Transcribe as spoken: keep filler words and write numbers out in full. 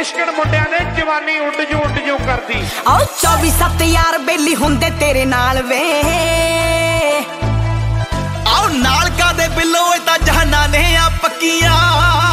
ਮੁਸ਼ਕਿਲ ਮੁੰਡਿਆਂ ਨੇ ਜਵਾਨੀ ਉੱਡ ਜੂ ਉੱਡ ਜੂ ਕਰਦੀ। ਆਓ ਚੌਵੀ ਸੱਤ ਯਾਰ ਬੇਲੀ ਹੁੰਦੇ ਤੇਰੇ ਨਾਲ ਵੇ, ਆਓ ਨਾਲ ਕਾਦੇ ਬਿੱਲੋ ਇਹ ਤਾਂ ਜਹਾਨਾਂ ਨੇ ਆ ਪੱਕੀਆਂ।